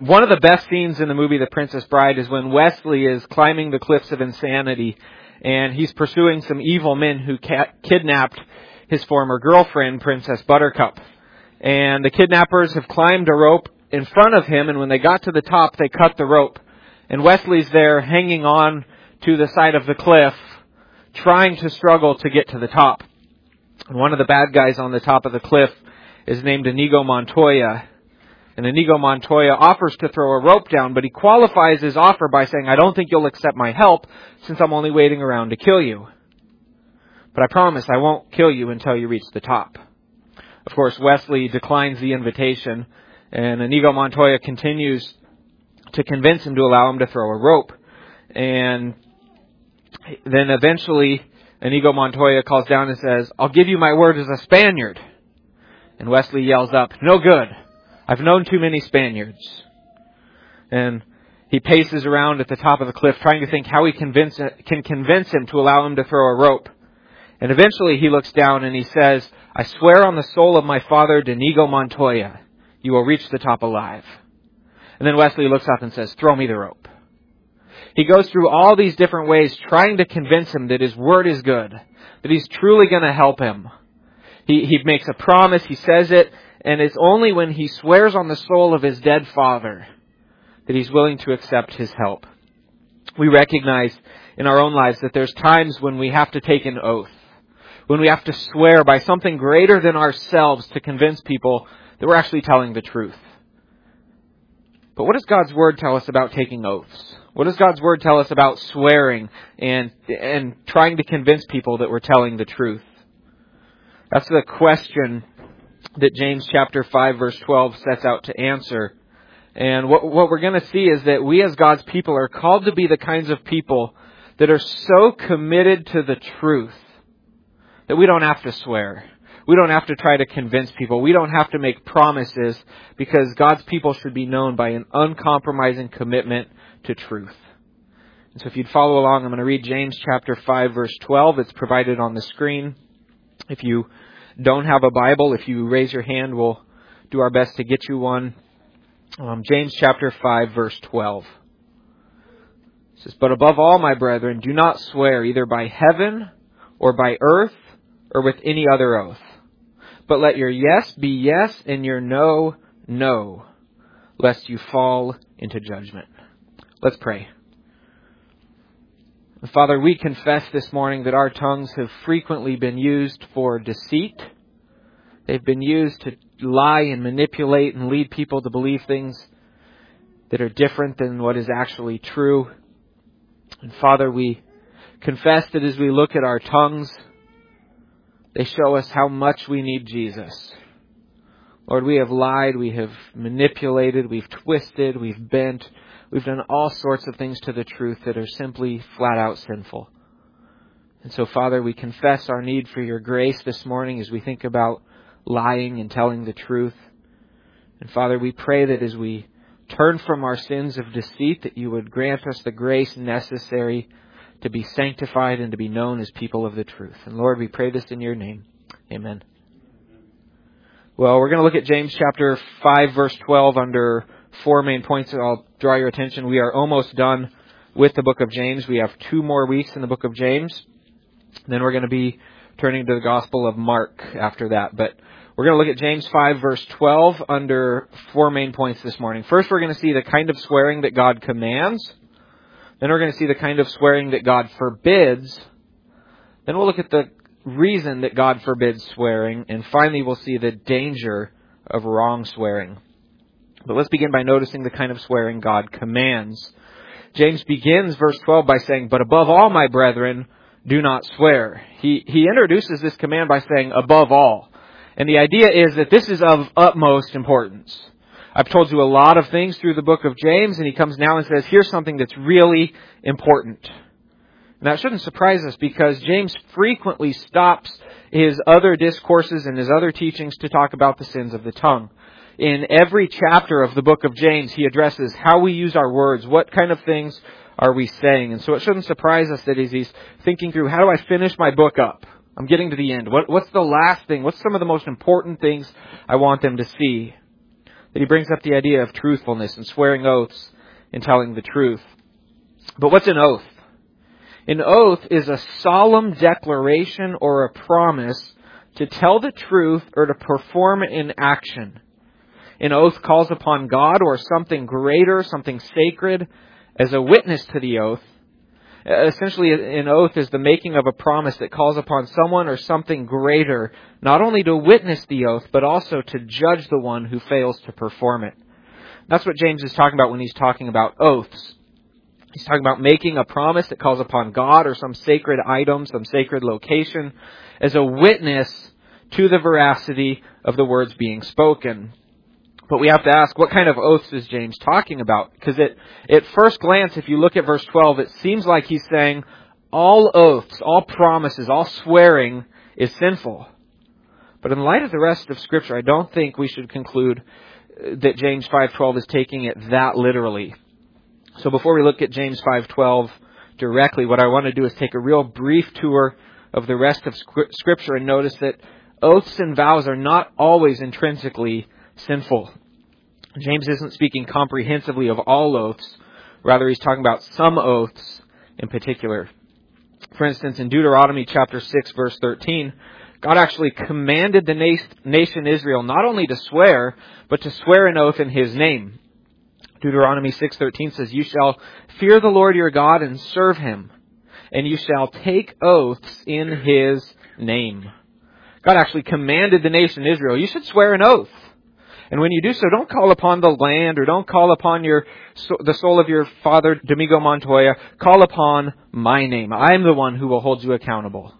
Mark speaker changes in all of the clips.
Speaker 1: One of the best scenes in the movie The Princess Bride is when Wesley is climbing the cliffs of insanity and he's pursuing some evil men who kidnapped his former girlfriend, Princess Buttercup. And the kidnappers have climbed a rope in front of him, and when they got to the top, they cut the rope. And Wesley's there hanging on to the side of the cliff, trying to struggle to get to the top. And one of the bad guys on the top of the cliff is named Inigo Montoya. And Inigo Montoya offers to throw a rope down, but he qualifies his offer by saying, "I don't think you'll accept my help since I'm only waiting around to kill you. But I promise I won't kill you until you reach the top." Of course, Wesley declines the invitation, and Inigo Montoya continues to convince him to allow him to throw a rope. And then eventually, Inigo Montoya calls down and says, "I'll give you my word as a Spaniard." And Wesley yells up, "No good. I've known too many Spaniards." And he paces around at the top of the cliff trying to think how he can convince him to allow him to throw a rope. And eventually he looks down and he says, "I swear on the soul of my father, Inigo Montoya, you will reach the top alive." And then Wesley looks up and says, "Throw me the rope." He goes through all these different ways trying to convince him that his word is good, that he's truly going to help him. He makes a promise, he says it, and it's only when he swears on the soul of his dead father that he's willing to accept his help. We recognize in our own lives that there's times when we have to take an oath, when we have to swear by something greater than ourselves to convince people that we're actually telling the truth. But what does God's Word tell us about taking oaths? What does God's Word tell us about swearing and trying to convince people that we're telling the truth? That's the question that James chapter 5 verse 12 sets out to answer. And what we're going to see is that we as God's people are called to be the kinds of people that are so committed to the truth that we don't have to swear. We don't have to try to convince people. We don't have to make promises, because God's people should be known by an uncompromising commitment to truth. And so if you'd follow along, I'm going to read James chapter 5 verse 12. It's provided on the screen. If you don't have a Bible, if you raise your hand, we'll do our best to get you one. James chapter 5 verse 12. It says, "But above all, my brethren, do not swear either by heaven or by earth or with any other oath. But let your yes be yes and your no, no, lest you fall into judgment." Let's pray. Father, we confess this morning that our tongues have frequently been used for deceit. They've been used to lie and manipulate and lead people to believe things that are different than what is actually true. And Father, we confess that as we look at our tongues, they show us how much we need Jesus. Lord, we have lied, we have manipulated, we've twisted, we've bent, we've done all sorts of things to the truth that are simply flat out sinful. And so, Father, we confess our need for your grace this morning as we think about lying and telling the truth. And Father, we pray that as we turn from our sins of deceit, that you would grant us the grace necessary to be sanctified and to be known as people of the truth. And Lord, we pray this in your name. Amen. Well, we're going to look at James chapter 5 verse 12 under 4 main points. I'll draw your attention. We are almost done with the book of James. We have 2 more weeks in the book of James. Then we're going to be turning to the Gospel of Mark after that. But we're going to look at James 5 verse 12 under 4 main points this morning. First, we're going to see the kind of swearing that God commands. Then we're going to see the kind of swearing that God forbids. Then we'll look at the reason that God forbids swearing. And finally, we'll see the danger of wrong swearing. But let's begin by noticing the kind of swearing God commands. James begins verse 12 by saying, "But above all, my brethren, do not swear." He introduces this command by saying, "above all." And the idea is that this is of utmost importance. I've told you a lot of things through the book of James, and he comes now and says, here's something that's really important. And that shouldn't surprise us, because James frequently stops his other discourses and his other teachings to talk about the sins of the tongue. In every chapter of the book of James, he addresses how we use our words, what kind of things are we saying. And so it shouldn't surprise us that as he's thinking through, how do I finish my book up? I'm getting to the end. What's the last thing? What's some of the most important things I want them to see? that he brings up the idea of truthfulness and swearing oaths and telling the truth. But what's an oath? An oath is a solemn declaration or a promise to tell the truth or to perform an action. An oath calls upon God or something greater, something sacred, as a witness to the oath. Essentially, an oath is the making of a promise that calls upon someone or something greater, not only to witness the oath, but also to judge the one who fails to perform it. That's what James is talking about when he's talking about oaths. He's talking about making a promise that calls upon God or some sacred item, some sacred location, as a witness to the veracity of the words being spoken. But we have to ask, what kind of oaths is James talking about? Because at first glance, if you look at verse 12, it seems like he's saying all oaths, all promises, all swearing is sinful. But in light of the rest of Scripture, I don't think we should conclude that James 5:12 is taking it that literally. So before we look at James 5:12 directly, what I want to do is take a real brief tour of the rest of Scripture and notice that oaths and vows are not always intrinsically sinful. James isn't speaking comprehensively of all oaths. Rather, he's talking about some oaths in particular. For instance, in Deuteronomy chapter 6, verse 13, God actually commanded the nation Israel not only to swear, but to swear an oath in His name. Deuteronomy 6:13 says, "You shall fear the Lord your God and serve Him, and you shall take oaths in His name." God actually commanded the nation Israel, you should swear an oath. And when you do so, don't call upon the land or don't call upon the soul of your father, Domingo Montoya. Call upon my name. I'm the one who will hold you accountable.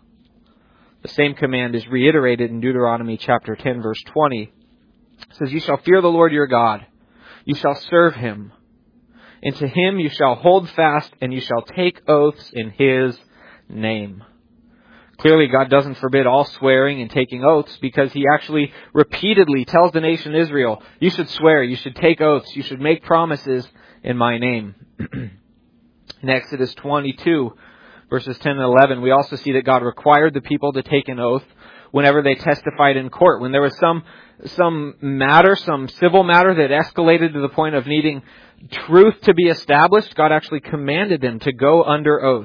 Speaker 1: The same command is reiterated in Deuteronomy chapter 10, verse 20. It says, "You shall fear the Lord your God. You shall serve Him. And to Him you shall hold fast, and you shall take oaths in His name." Clearly, God doesn't forbid all swearing and taking oaths because He actually repeatedly tells the nation Israel, you should swear, you should take oaths, you should make promises in my name. In Exodus 22, verses 10 and 11, we also see that God required the people to take an oath whenever they testified in court. When there was some matter, some civil matter that escalated to the point of needing truth to be established, God actually commanded them to go under oath.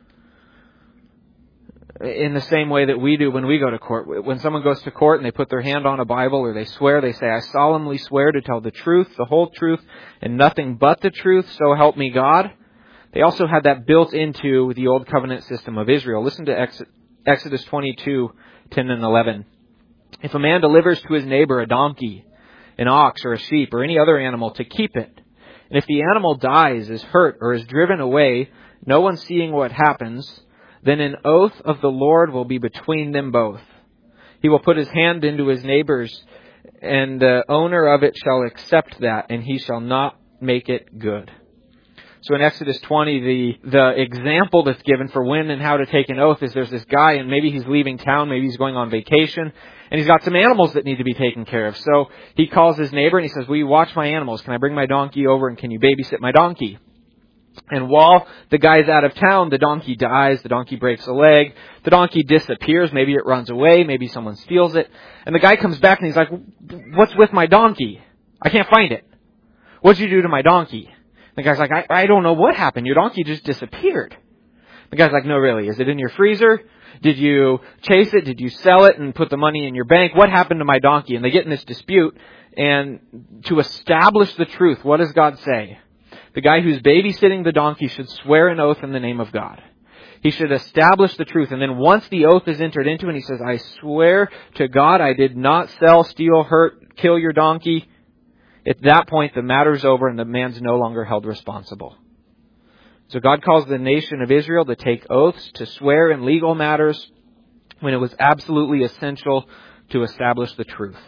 Speaker 1: In the same way that we do when we go to court. When someone goes to court and they put their hand on a Bible or they swear, they say, "I solemnly swear to tell the truth, the whole truth, and nothing but the truth, so help me God." They also had that built into the Old Covenant system of Israel. Listen to Exodus 22, 10 and 11. "If a man delivers to his neighbor a donkey, an ox, or a sheep, or any other animal to keep it, and if the animal dies, is hurt, or is driven away, no one seeing what happens, then an oath of the Lord will be between them both. He will put his hand into his neighbor's, and the owner of it shall accept that, and he shall not make it good." So in Exodus 20, the example that's given for when and how to take an oath is there's this guy, and maybe he's leaving town, maybe he's going on vacation, and he's got some animals that need to be taken care of. So he calls his neighbor and he says, "Will you watch my animals? Can I bring my donkey over, and can you babysit my donkey?" And while the guy's out of town, the donkey dies, the donkey breaks a leg, the donkey disappears, maybe it runs away, maybe someone steals it. And the guy comes back and he's like, "What's with my donkey? I can't find it. What'd you do to my donkey?" The guy's like, I don't know what happened. Your donkey just disappeared." The guy's like, "No, really. Is it in your freezer? Did you chase it? Did you sell it and put the money in your bank? What happened to my donkey?" And they get in this dispute. And to establish the truth, what does God say? The guy who's babysitting the donkey should swear an oath in the name of God. He should establish the truth. And then once the oath is entered into and he says, "I swear to God I did not sell, steal, hurt, kill your donkey," at that point the matter's over and the man's no longer held responsible. So God calls the nation of Israel to take oaths, to swear in legal matters when it was absolutely essential to establish the truth.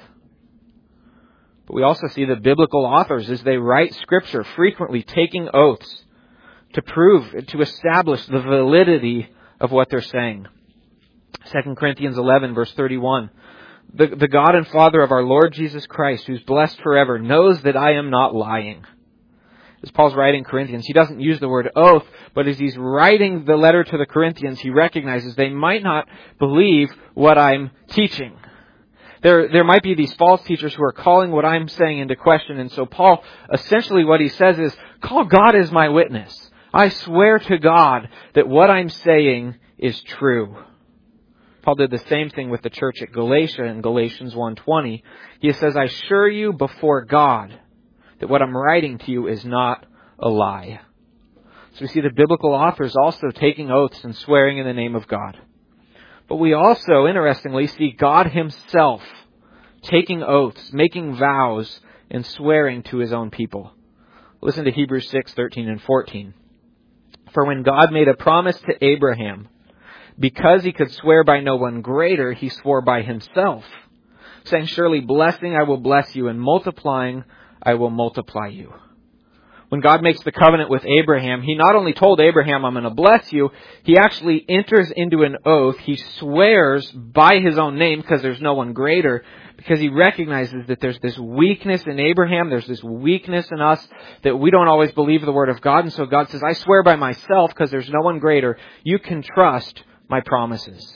Speaker 1: But we also see the biblical authors, as they write Scripture, frequently taking oaths to prove, to establish the validity of what they're saying. 2 Corinthians 11, verse 31. The God and Father of our Lord Jesus Christ, who's blessed forever, knows that I am not lying." As Paul's writing Corinthians, he doesn't use the word oath, but as he's writing the letter to the Corinthians, he recognizes they might not believe what I'm teaching. There might be these false teachers who are calling what I'm saying into question. And so Paul, essentially what he says is, call God as my witness. I swear to God that what I'm saying is true. Paul did the same thing with the church at Galatia in Galatians 1:20. He says, I assure you before God that what I'm writing to you is not a lie. So we see the biblical authors also taking oaths and swearing in the name of God. But we also, interestingly, see God himself taking oaths, making vows, and swearing to his own people. Listen to Hebrews 6:13 and 14. For when God made a promise to Abraham, because he could swear by no one greater, he swore by himself, saying, surely blessing I will bless you, and multiplying I will multiply you. When God makes the covenant with Abraham, he not only told Abraham, I'm going to bless you, he actually enters into an oath. He swears by his own name because there's no one greater, because he recognizes that there's this weakness in Abraham, there's this weakness in us, that we don't always believe the word of God. And so God says, I swear by myself because there's no one greater. You can trust my promises.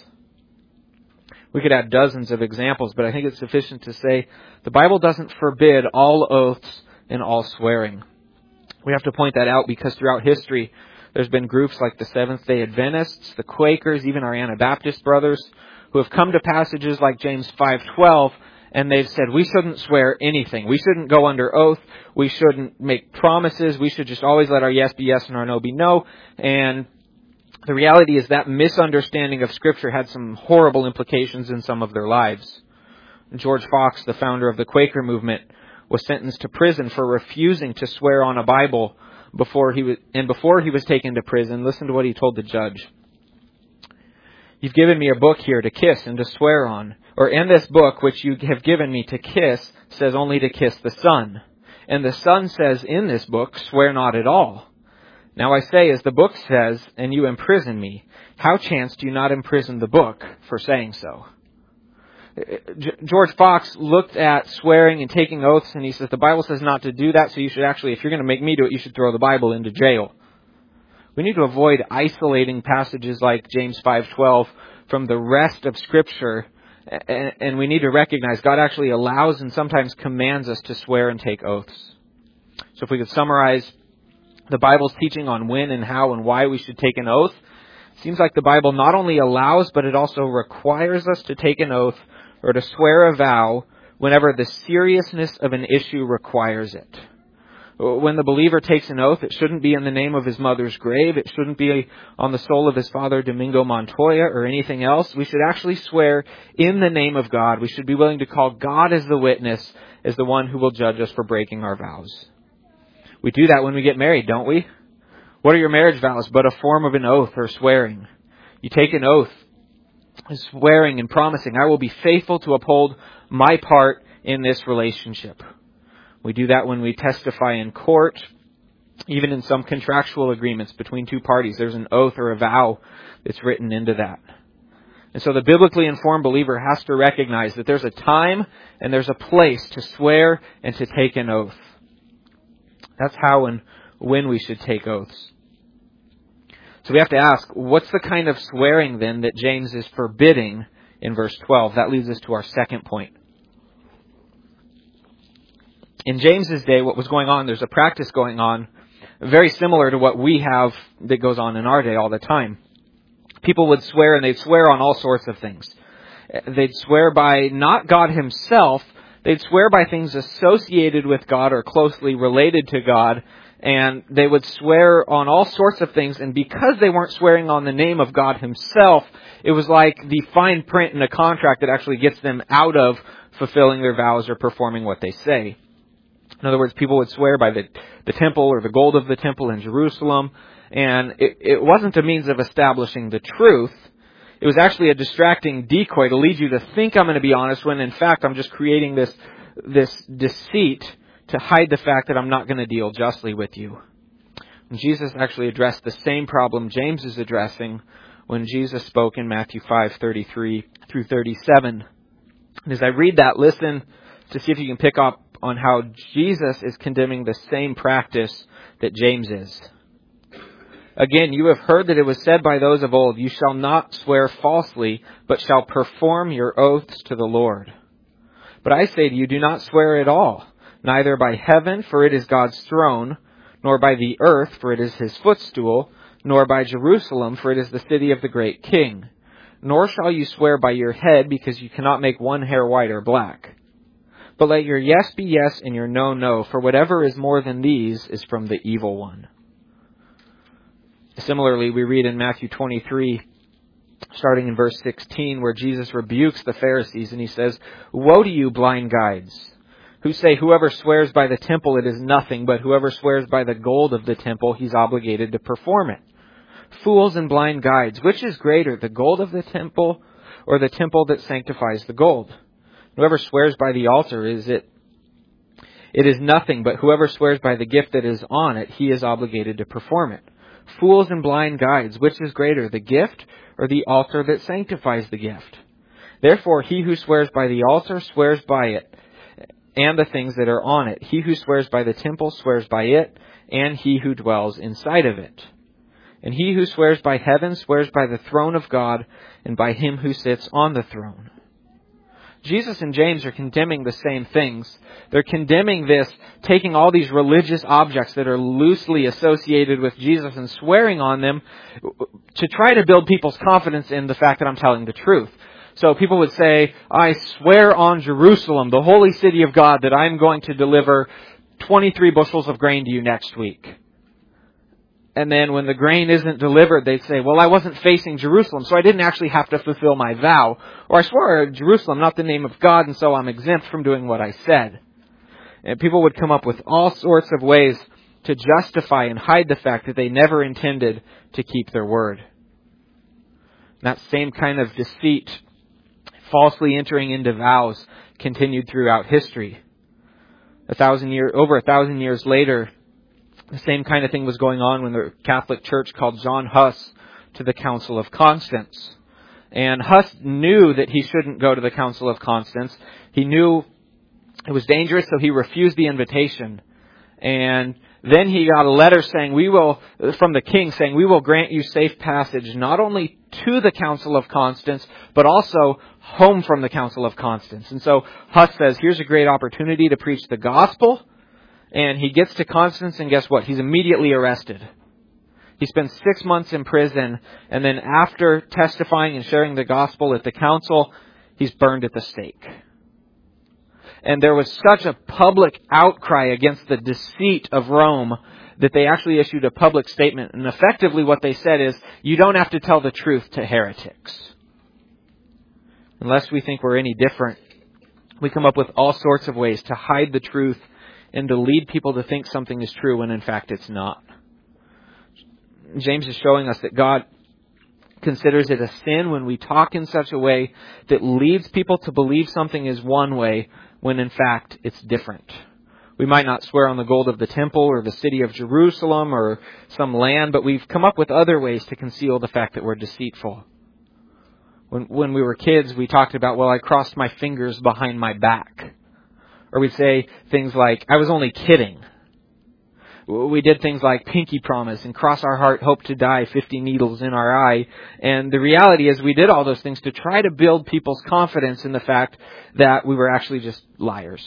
Speaker 1: We could add dozens of examples, but I think it's sufficient to say the Bible doesn't forbid all oaths and all swearing. We have to point that out because throughout history, there's been groups like the Seventh-day Adventists, the Quakers, even our Anabaptist brothers, who have come to passages like James 5:12, and they've said, we shouldn't swear anything. We shouldn't go under oath. We shouldn't make promises. We should just always let our yes be yes and our no be no. And the reality is that misunderstanding of Scripture had some horrible implications in some of their lives. George Fox, the founder of the Quaker movement, was sentenced to prison for refusing to swear on a Bible before he was taken to prison. Listen to what he told the judge. You've given me a book here to kiss and to swear on. Or in this book which you have given me to kiss says only to kiss the Son. And the Son says in this book, swear not at all. Now I say, as the book says, and you imprison me, how chance do you not imprison the book for saying so? George Fox looked at swearing and taking oaths, and he says, the Bible says not to do that, so you should actually, if you're going to make me do it, you should throw the Bible into jail. We need to avoid isolating passages like James 5:12 from the rest of Scripture, and we need to recognize God actually allows and sometimes commands us to swear and take oaths. So if we could summarize the Bible's teaching on when and how and why we should take an oath, it seems like the Bible not only allows, but it also requires us to take an oath or to swear a vow whenever the seriousness of an issue requires it. When the believer takes an oath, it shouldn't be in the name of his mother's grave. It shouldn't be on the soul of his father, Domingo Montoya, or anything else. We should actually swear in the name of God. We should be willing to call God as the witness, as the one who will judge us for breaking our vows. We do that when we get married, don't we? What are your marriage vows but a form of an oath or swearing? You take an oath, swearing and promising, I will be faithful to uphold my part in this relationship. We do that when we testify in court, even in some contractual agreements between two parties. There's an oath or a vow that's written into that. And so the biblically informed believer has to recognize that there's a time and there's a place to swear and to take an oath. That's how and when we should take oaths. So we have to ask, what's the kind of swearing then that James is forbidding in verse 12? That leads us to our second point. In James's day, what was going on, there's a practice going on very similar to what we have that goes on in our day all the time. People would swear, and they'd swear on all sorts of things. They'd swear by not God himself. They'd swear by things associated with God or closely related to God. And they would swear on all sorts of things. And because they weren't swearing on the name of God himself, it was like the fine print in a contract that actually gets them out of fulfilling their vows or performing what they say. In other words, people would swear by the temple or the gold of the temple in Jerusalem. And it wasn't a means of establishing the truth. It was actually a distracting decoy to lead you to think I'm going to be honest when in fact I'm just creating this deceit to hide the fact that I'm not going to deal justly with you. And Jesus actually addressed the same problem James is addressing when Jesus spoke in Matthew 5:33 through 37. And as I read that, listen to see if you can pick up on how Jesus is condemning the same practice that James is. Again, you have heard that it was said by those of old, you shall not swear falsely, but shall perform your oaths to the Lord. But I say to you, do not swear at all, neither by heaven, for it is God's throne, nor by the earth, for it is his footstool, nor by Jerusalem, for it is the city of the great king. Nor shall you swear by your head, because you cannot make one hair white or black. But let your yes be yes and your no, no, for whatever is more than these is from the evil one. Similarly, we read in Matthew 23, starting in verse 16, where Jesus rebukes the Pharisees, and he says, "Woe to you, blind guides, who say, whoever swears by the temple, it is nothing, but whoever swears by the gold of the temple, he's obligated to perform it. Fools and blind guides, which is greater, the gold of the temple or the temple that sanctifies the gold? Whoever swears by the altar, it is nothing, but whoever swears by the gift that is on it, he is obligated to perform it. Fools and blind guides, which is greater, the gift or the altar that sanctifies the gift? Therefore, he who swears by the altar swears by it, and the things that are on it. He who swears by the temple swears by it, and he who dwells inside of it. And he who swears by heaven swears by the throne of God, and by him who sits on the throne." Jesus and James are condemning the same things. They're condemning this, taking all these religious objects that are loosely associated with Jesus and swearing on them to try to build people's confidence in the fact that I'm telling the truth. So people would say, "I swear on Jerusalem, the holy city of God, that I'm going to deliver 23 bushels of grain to you next week." And then when the grain isn't delivered, they'd say, "Well, I wasn't facing Jerusalem, so I didn't actually have to fulfill my vow." Or, "I swore at Jerusalem, not the name of God, and so I'm exempt from doing what I said." And people would come up with all sorts of ways to justify and hide the fact that they never intended to keep their word. And that same kind of deceit, falsely entering into vows, continued throughout history. Over 1,000 years later, the same kind of thing was going on when the Catholic Church called John Huss to the Council of Constance. And Huss knew that he shouldn't go to the Council of Constance. He knew it was dangerous, so he refused the invitation. And then he got a letter from the king saying, "We will grant you safe passage not only to the Council of Constance, but also home from the Council of Constance." And so Huss says, here's a great opportunity to preach the gospel. And he gets to Constance, and guess what? He's immediately arrested. He spends 6 months in prison, and then after testifying and sharing the gospel at the council, he's burned at the stake. And there was such a public outcry against the deceit of Rome that they actually issued a public statement. And effectively what they said is, you don't have to tell the truth to heretics. Unless we think we're any different, we come up with all sorts of ways to hide the truth and to lead people to think something is true when in fact it's not. James is showing us that God considers it a sin when we talk in such a way that leads people to believe something is one way when in fact it's different. We might not swear on the gold of the temple or the city of Jerusalem or some land, but we've come up with other ways to conceal the fact that we're deceitful. When we were kids, we talked about, "Well, I crossed my fingers behind my back." Or we'd say things like, "I was only kidding." We did things like pinky promise and cross our heart, hope to die, 50 needles in our eye. And the reality is we did all those things to try to build people's confidence in the fact that we were actually just liars.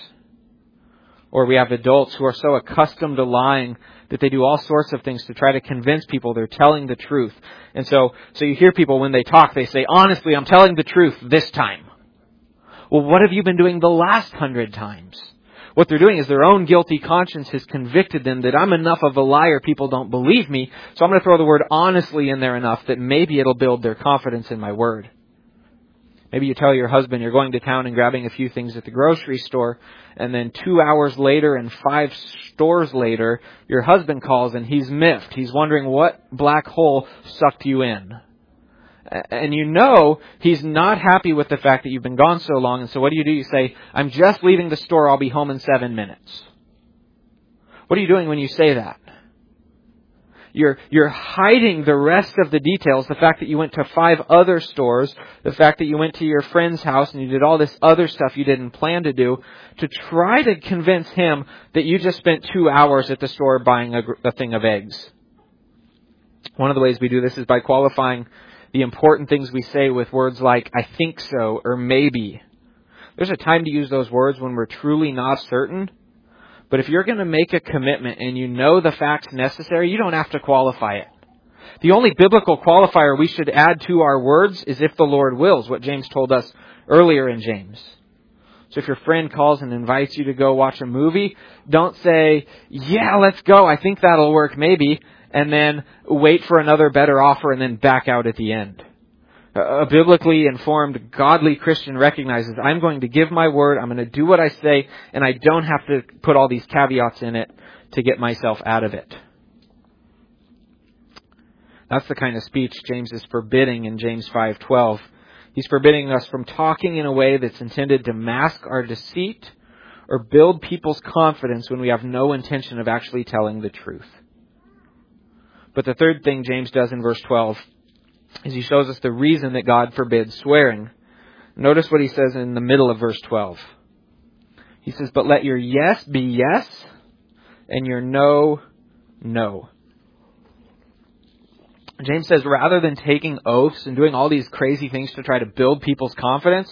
Speaker 1: Or we have adults who are so accustomed to lying that they do all sorts of things to try to convince people they're telling the truth. And so you hear people when they talk, they say, "Honestly, I'm telling the truth this time." Well, what have you been doing the last 100 times? What they're doing is their own guilty conscience has convicted them that I'm enough of a liar, people don't believe me, so I'm going to throw the word honestly in there enough that maybe it'll build their confidence in my word. Maybe you tell your husband you're going to town and grabbing a few things at the grocery store, and then 2 hours later and 5 stores later, your husband calls and he's miffed. He's wondering what black hole sucked you in. And you know he's not happy with the fact that you've been gone so long. And so what do? You say, "I'm just leaving the store. I'll be home in 7 minutes." What are you doing when you say that? You're hiding the rest of the details. The fact that you went to 5 other stores. The fact that you went to your friend's house and you did all this other stuff you didn't plan to do. To try to convince him that you just spent 2 hours at the store buying a thing of eggs. One of the ways we do this is by qualifying the important things we say with words like, "I think so," or "maybe." There's a time to use those words when we're truly not certain. But if you're going to make a commitment and you know the facts necessary, you don't have to qualify it. The only biblical qualifier we should add to our words is if the Lord wills, what James told us earlier in James. So if your friend calls and invites you to go watch a movie, don't say, yeah, let's go, I think that'll work maybe, and then wait for another better offer and then back out at the end. A biblically informed, godly Christian recognizes, I'm going to give my word, I'm going to do what I say, and I don't have to put all these caveats in it to get myself out of it. That's the kind of speech James is forbidding in James 5:12. He's forbidding us from talking in a way that's intended to mask our deceit or build people's confidence when we have no intention of actually telling the truth. But the third thing James does in verse 12 is he shows us the reason that God forbids swearing. Notice what he says in the middle of verse 12. He says, but let your yes be yes and your no, no. James says rather than taking oaths and doing all these crazy things to try to build people's confidence,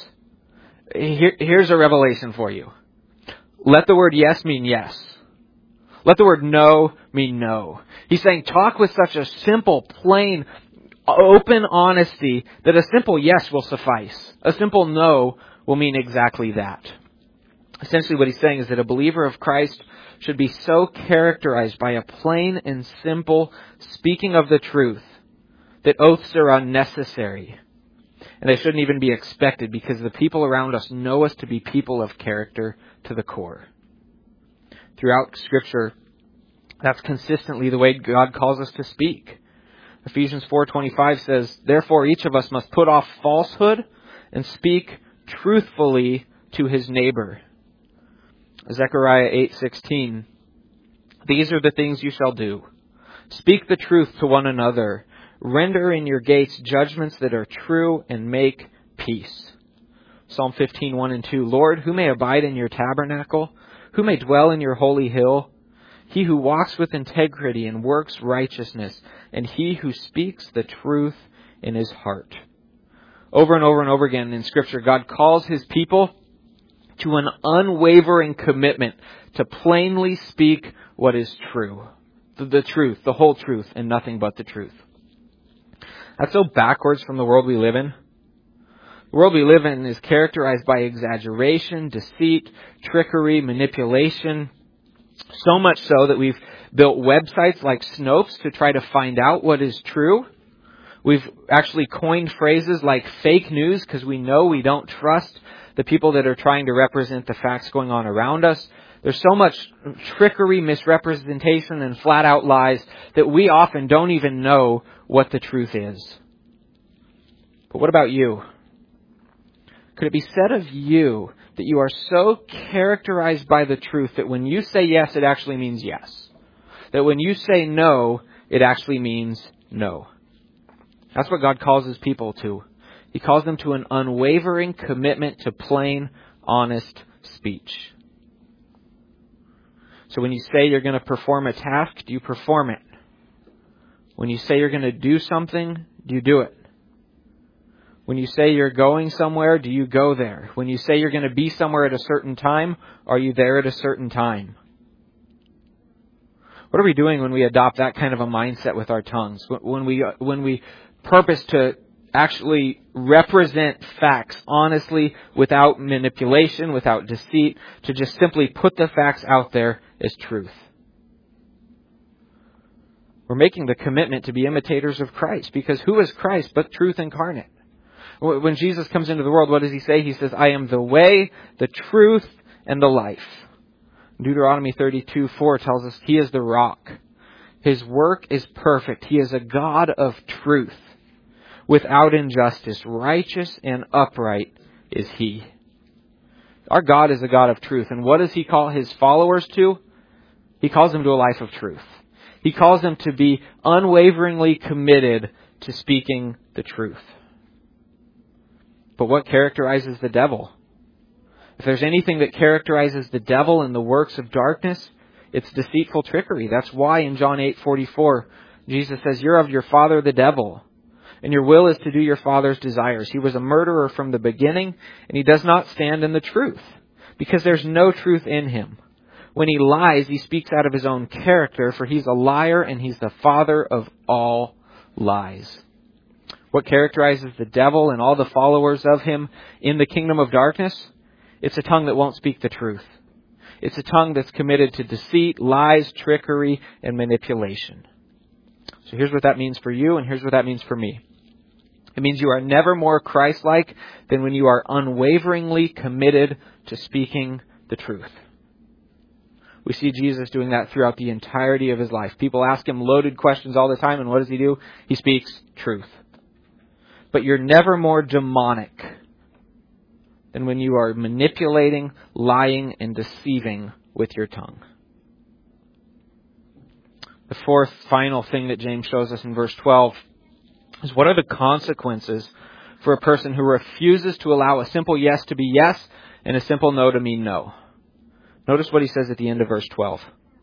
Speaker 1: here's a revelation for you. Let the word yes mean yes. Let the word no mean no. He's saying talk with such a simple, plain, open honesty that a simple yes will suffice. A simple no will mean exactly that. Essentially what he's saying is that a believer of Christ should be so characterized by a plain and simple speaking of the truth that oaths are unnecessary. And they shouldn't even be expected because the people around us know us to be people of character to the core. Throughout Scripture, that's consistently the way God calls us to speak. Ephesians 4:25 says, therefore each of us must put off falsehood and speak truthfully to his neighbor. Zechariah 8:16, these are the things you shall do. Speak the truth to one another. Render in your gates judgments that are true and make peace. Psalm 15:1 and 2, Lord, who may abide in your tabernacle? Who may dwell in your holy hill? He who walks with integrity and works righteousness, and he who speaks the truth in his heart. Over and over and over again in Scripture, God calls his people to an unwavering commitment to plainly speak what is true. The truth, the whole truth, and nothing but the truth. That's so backwards from the world we live in. The world we live in is characterized by exaggeration, deceit, trickery, manipulation. So much so that we've built websites like Snopes to try to find out what is true. We've actually coined phrases like fake news because we know we don't trust the people that are trying to represent the facts going on around us. There's so much trickery, misrepresentation, and flat-out lies that we often don't even know what the truth is. But what about you? Could it be said of you that you are so characterized by the truth that when you say yes, it actually means yes? That when you say no, it actually means no? That's what God calls his people to. He calls them to an unwavering commitment to plain, honest speech. So when you say you're going to perform a task, do you perform it? When you say you're going to do something, do you do it? When you say you're going somewhere, do you go there? When you say you're going to be somewhere at a certain time, are you there at a certain time? What are we doing when we adopt that kind of a mindset with our tongues? When we purpose to actually represent facts honestly, without manipulation, without deceit, to just simply put the facts out there as truth. We're making the commitment to be imitators of Christ, because who is Christ but truth incarnate? When Jesus comes into the world, what does he say? He says, I am the way, the truth, and the life. Deuteronomy 32:4 tells us he is the rock. His work is perfect. He is a God of truth. Without injustice, righteous and upright is he. Our God is a God of truth. And what does he call his followers to? He calls them to a life of truth. He calls them to be unwaveringly committed to speaking the truth. But what characterizes the devil? If there's anything that characterizes the devil and the works of darkness, it's deceitful trickery. That's why in John 8:44, Jesus says, you're of your father the devil, and your will is to do your father's desires. He was a murderer from the beginning, and he does not stand in the truth, because there's no truth in him. When he lies, he speaks out of his own character, for he's a liar and he's the father of all lies. What characterizes the devil and all the followers of him in the kingdom of darkness? It's a tongue that won't speak the truth. It's a tongue that's committed to deceit, lies, trickery, and manipulation. So here's what that means for you, and here's what that means for me. It means you are never more Christ-like than when you are unwaveringly committed to speaking the truth. We see Jesus doing that throughout the entirety of his life. People ask him loaded questions all the time, and what does he do? He speaks truth. But you're never more demonic than when you are manipulating, lying, and deceiving with your tongue. The fourth final thing that James shows us in verse 12 is what are the consequences for a person who refuses to allow a simple yes to be yes and a simple no to mean no. Notice what he says at the end of verse 12.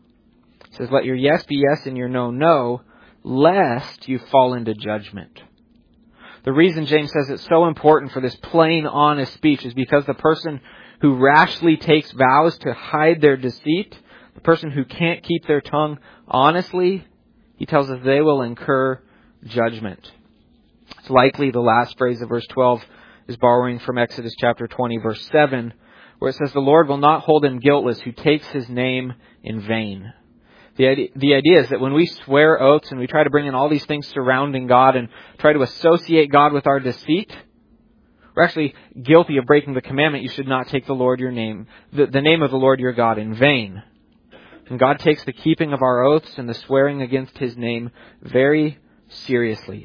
Speaker 1: He says, let your yes be yes and your no, no, lest you fall into judgment. The reason James says it's so important for this plain, honest speech is because the person who rashly takes vows to hide their deceit, the person who can't keep their tongue honestly, he tells us they will incur judgment. It's likely the last phrase of verse 12 is borrowing from Exodus chapter 20, verse 7, where it says, the Lord will not hold him guiltless who takes his name in vain. The idea is that when we swear oaths and we try to bring in all these things surrounding God and try to associate God with our deceit, we're actually guilty of breaking the commandment, you should not take the Lord your name, the name of the Lord your God in vain. And God takes the keeping of our oaths and the swearing against his name very seriously.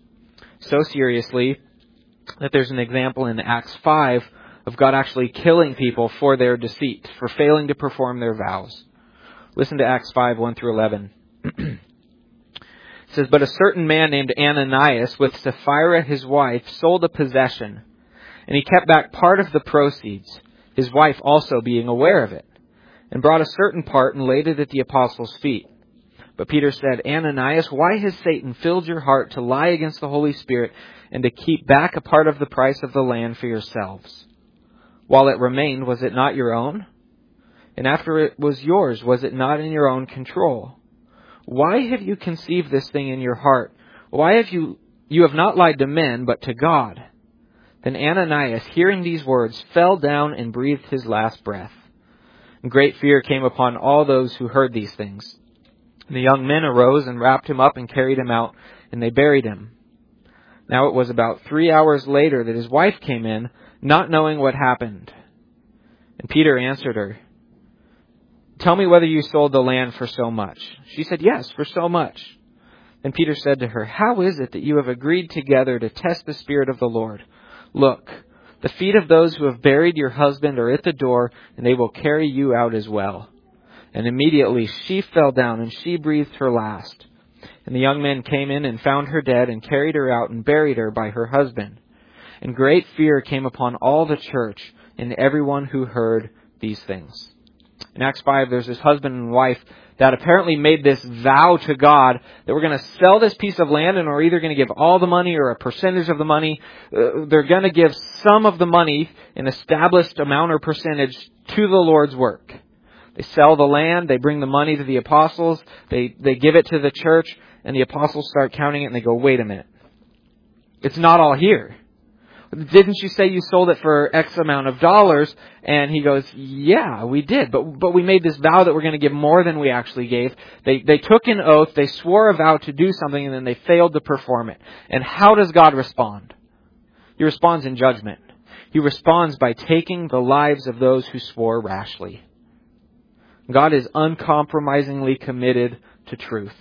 Speaker 1: So seriously that there's an example in Acts 5 of God actually killing people for their deceit, for failing to perform their vows. Listen to Acts 5, 1 through 11. It says, but a certain man named Ananias with Sapphira his wife sold a possession, and he kept back part of the proceeds, his wife also being aware of it, and brought a certain part and laid it at the apostles' feet. But Peter said, Ananias, why has Satan filled your heart to lie against the Holy Spirit and to keep back a part of the price of the land for yourselves? While it remained, was it not your own? And after it was yours, was it not in your own control? Why have you conceived this thing in your heart? Why have you have not lied to men, but to God? Then Ananias, hearing these words, fell down and breathed his last breath. And great fear came upon all those who heard these things. And the young men arose and wrapped him up and carried him out, and they buried him. Now it was about 3 hours later that his wife came in, not knowing what happened. And Peter answered her, tell me whether you sold the land for so much. She said, yes, for so much. Then Peter said to her, how is it that you have agreed together to test the Spirit of the Lord? Look, the feet of those who have buried your husband are at the door, and they will carry you out as well. And immediately she fell down, and she breathed her last. And the young men came in and found her dead, and carried her out and buried her by her husband. And great fear came upon all the church and everyone who heard these things. In Acts 5, there's this husband and wife that apparently made this vow to God that we're going to sell this piece of land and we're either going to give all the money or a percentage of the money. They're going to give some of the money, an established amount or percentage, to the Lord's work. They sell the land, they bring the money to the apostles, they give it to the church, and the apostles start counting it and they go, wait a minute. It's not all here. Didn't you say you sold it for X amount of dollars? And he goes, yeah, we did. But we made this vow that we're going to give more than we actually gave. They took an oath, they swore a vow to do something, and then they failed to perform it. And how does God respond? He responds in judgment. He responds by taking the lives of those who swore rashly. God is uncompromisingly committed to truth.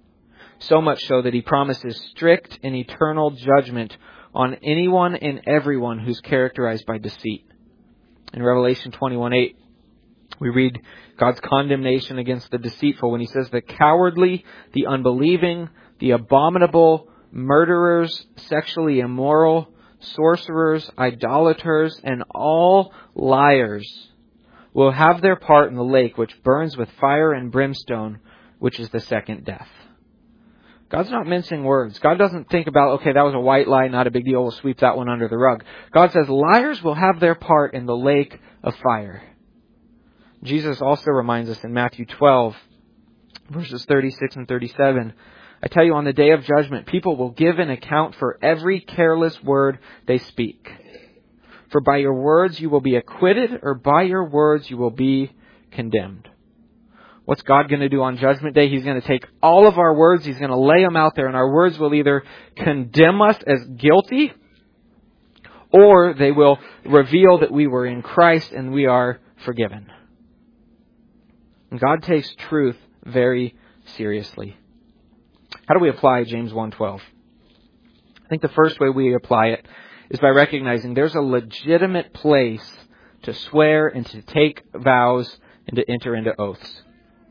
Speaker 1: So much so that he promises strict and eternal judgment on anyone and everyone who's characterized by deceit. In Revelation 21:8, we read God's condemnation against the deceitful when he says the cowardly, the unbelieving, the abominable, murderers, sexually immoral, sorcerers, idolaters, and all liars will have their part in the lake which burns with fire and brimstone, which is the second death. God's not mincing words. God doesn't think about, okay, that was a white lie, not a big deal, we'll sweep that one under the rug. God says liars will have their part in the lake of fire. Jesus also reminds us in Matthew 12, verses 36 and 37, I tell you, on the day of judgment, people will give an account for every careless word they speak. For by your words you will be acquitted, or by your words you will be condemned. What's God going to do on Judgment Day? He's going to take all of our words, He's going to lay them out there, and our words will either condemn us as guilty, or they will reveal that we were in Christ and we are forgiven. And God takes truth very seriously. How do we apply James 1:12? I think the first way we apply it is by recognizing there's a legitimate place to swear and to take vows and to enter into oaths.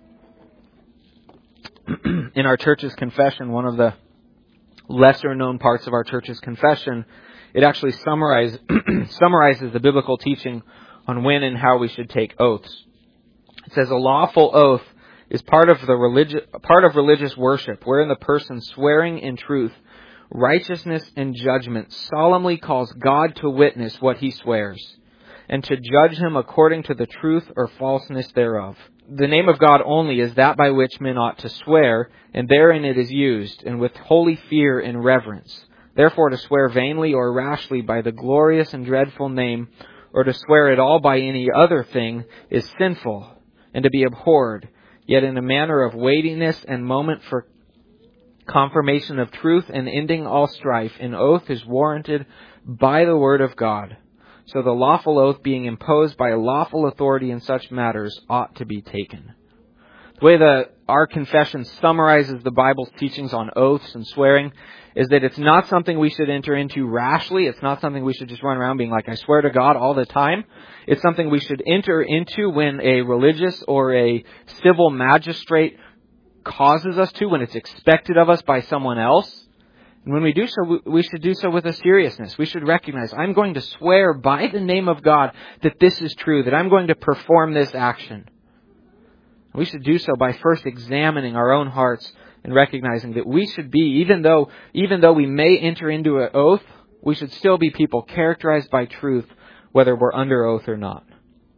Speaker 1: In our church's confession, one of the lesser known parts of our church's confession, it actually summarizes the biblical teaching on when and how we should take oaths. It says a lawful oath is part of religious worship, wherein the person swearing in truth, righteousness, and judgment solemnly calls God to witness what he swears, and to judge him according to the truth or falseness thereof. The name of God only is that by which men ought to swear, and therein it is used, and with holy fear and reverence. Therefore to swear vainly or rashly by the glorious and dreadful name, or to swear at all by any other thing, is sinful, and to be abhorred, yet in a manner of weightiness and moment for confirmation of truth and ending all strife, an oath is warranted by the word of God. So the lawful oath being imposed by a lawful authority in such matters ought to be taken. The way our confession summarizes the Bible's teachings on oaths and swearing is that it's not something we should enter into rashly. It's not something we should just run around being like, I swear to God all the time. It's something we should enter into when a religious or a civil magistrate causes us to, when it's expected of us by someone else. And when we do so, we should do so with a seriousness. We should recognize, I'm going to swear by the name of God that this is true, that I'm going to perform this action. We should do so by first examining our own hearts and recognizing that we should be, even though we may enter into an oath, we should still be people characterized by truth, whether we're under oath or not.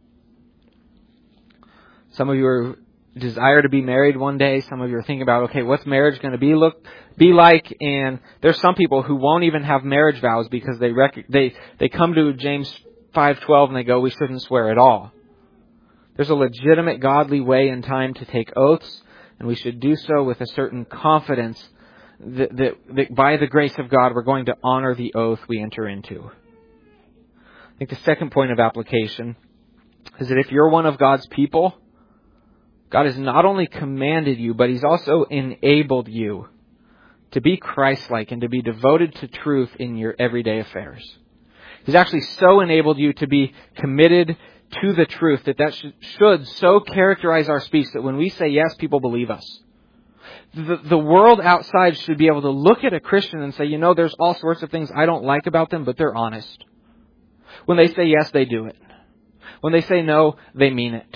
Speaker 1: Some of you desire to be married one day. Some of you are thinking about, okay, what's marriage going to be like? And there's some people who won't even have marriage vows because they come to James 5:12 and they go, we shouldn't swear at all. There's a legitimate godly way and time to take oaths, and we should do so with a certain confidence that by the grace of God we're going to honor the oath we enter into. I think the second point of application is that if you're one of God's people, God has not only commanded you, but He's also enabled you to be Christ-like and to be devoted to truth in your everyday affairs. He's actually so enabled you to be committed to the truth that should so characterize our speech that when we say yes, people believe us. The world outside should be able to look at a Christian and say, there's all sorts of things I don't like about them, but they're honest. When they say yes, they do it. When they say no, they mean it.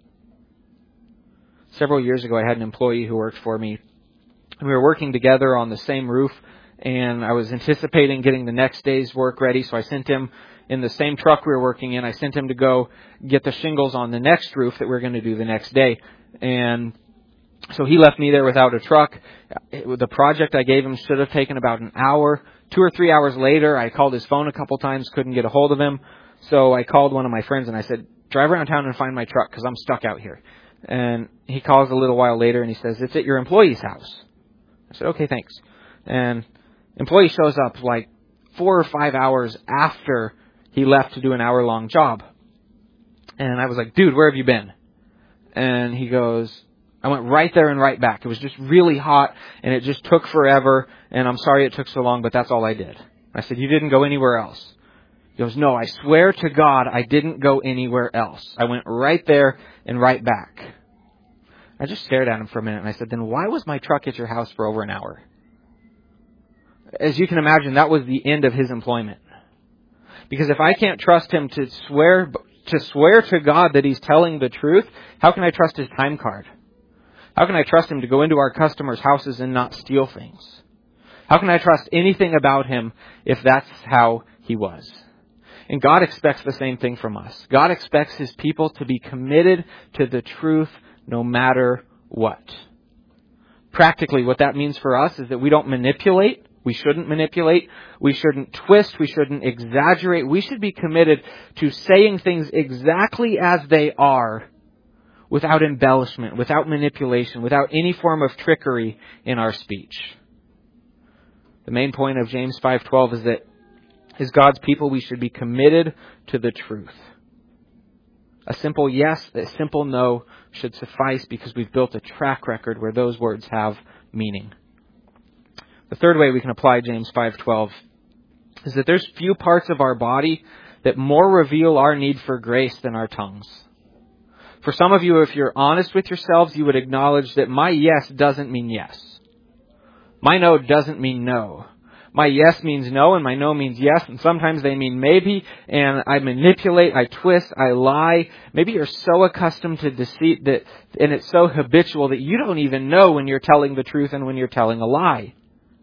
Speaker 1: Several years ago, I had an employee who worked for me. We were working together on the same roof, and I was anticipating getting the next day's work ready, so I sent him in the same truck we were working in. I sent him to go get the shingles on the next roof that we were going to do the next day. And so he left me there without a truck. The project I gave him should have taken about an hour. 2 or 3 hours later, I called his phone a couple times, couldn't get a hold of him. So I called one of my friends and I said, drive around town and find my truck because I'm stuck out here. And he calls a little while later and he says, it's at your employee's house. I said, okay, thanks. And employee shows up like 4 or 5 hours after he left to do an hour-long job. And I was like, dude, where have you been? And he goes, I went right there and right back. It was just really hot and it just took forever. And I'm sorry it took so long, but that's all I did. I said, you didn't go anywhere else? He goes, no, I swear to God, I didn't go anywhere else. I went right there and right back. I just stared at him for a minute and I said, then why was my truck at your house for over an hour? As you can imagine, that was the end of his employment. Because if I can't trust him to swear to God that he's telling the truth, how can I trust his time card? How can I trust him to go into our customers' houses and not steal things? How can I trust anything about him if that's how he was? And God expects the same thing from us. God expects his people to be committed to the truth no matter what. Practically, what that means for us is that we don't manipulate. We shouldn't manipulate. We shouldn't twist. We shouldn't exaggerate. We should be committed to saying things exactly as they are, without embellishment, without manipulation, without any form of trickery in our speech. The main point of James 5:12 is that as God's people, we should be committed to the truth. A simple yes, a simple no should suffice because we've built a track record where those words have meaning. The third way we can apply James 5:12 is that there's few parts of our body that more reveal our need for grace than our tongues. For some of you, if you're honest with yourselves, you would acknowledge that my yes doesn't mean yes. My no doesn't mean no. My yes means no and my no means yes, and sometimes they mean maybe, and I manipulate, I twist, I lie. Maybe you're so accustomed to deceit and it's so habitual that you don't even know when you're telling the truth and when you're telling a lie.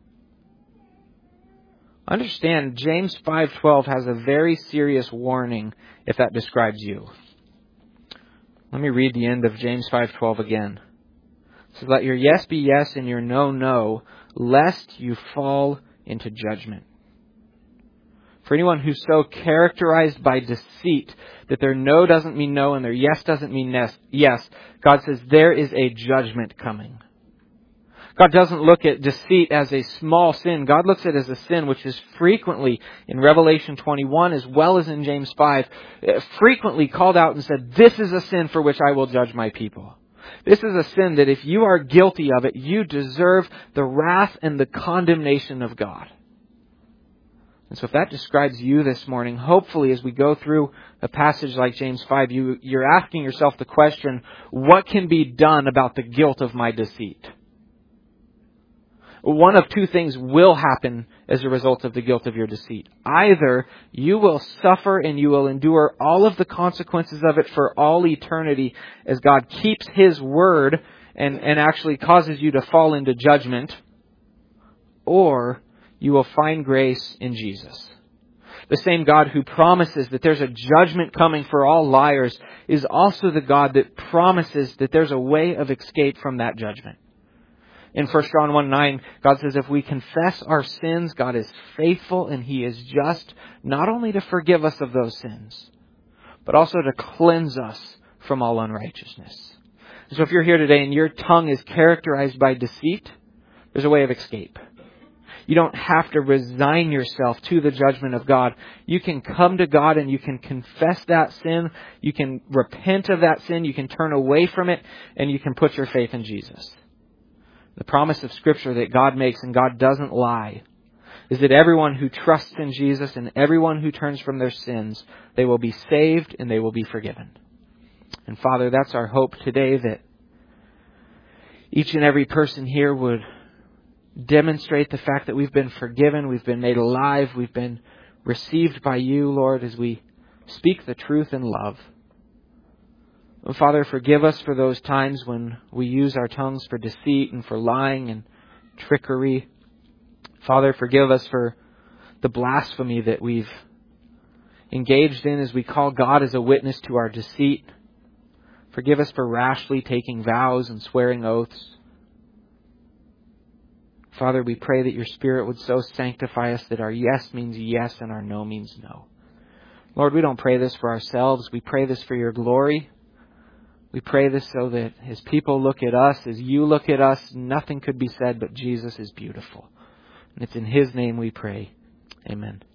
Speaker 1: Understand, James 5:12 has a very serious warning if that describes you. Let me read the end of James 5:12 again. It says, "Let your yes be yes and your no, no, lest you fall into judgment." For anyone who's so characterized by deceit that their no doesn't mean no and their yes doesn't mean yes, God says there is a judgment coming. God doesn't look at deceit as a small sin. God looks at it as a sin which is frequently, in Revelation 21 as well as in James 5, frequently called out and said, this is a sin for which I will judge my people. This is a sin that if you are guilty of it, you deserve the wrath and the condemnation of God. And so if that describes you this morning, hopefully as we go through a passage like James 5, you're asking yourself the question, what can be done about the guilt of my deceit? One of two things will happen as a result of the guilt of your deceit. Either you will suffer and you will endure all of the consequences of it for all eternity as God keeps His word and actually causes you to fall into judgment, or you will find grace in Jesus. The same God who promises that there's a judgment coming for all liars is also the God that promises that there's a way of escape from that judgment. In 1 John 1:9, God says if we confess our sins, God is faithful and He is just not only to forgive us of those sins, but also to cleanse us from all unrighteousness. So if you're here today and your tongue is characterized by deceit, there's a way of escape. You don't have to resign yourself to the judgment of God. You can come to God and you can confess that sin. You can repent of that sin. You can turn away from it and you can put your faith in Jesus. The promise of Scripture that God makes, and God doesn't lie, is that everyone who trusts in Jesus and everyone who turns from their sins, they will be saved and they will be forgiven. And Father, that's our hope today, that each and every person here would demonstrate the fact that we've been forgiven, we've been made alive, we've been received by You, Lord, as we speak the truth in love. And Father, forgive us for those times when we use our tongues for deceit and for lying and trickery. Father, forgive us for the blasphemy that we've engaged in as we call God as a witness to our deceit. Forgive us for rashly taking vows and swearing oaths. Father, we pray that Your Spirit would so sanctify us that our yes means yes and our no means no. Lord, we don't pray this for ourselves. We pray this for Your glory. We pray this so that as people look at us, as You look at us, nothing could be said but Jesus is beautiful. And it's in His name we pray. Amen.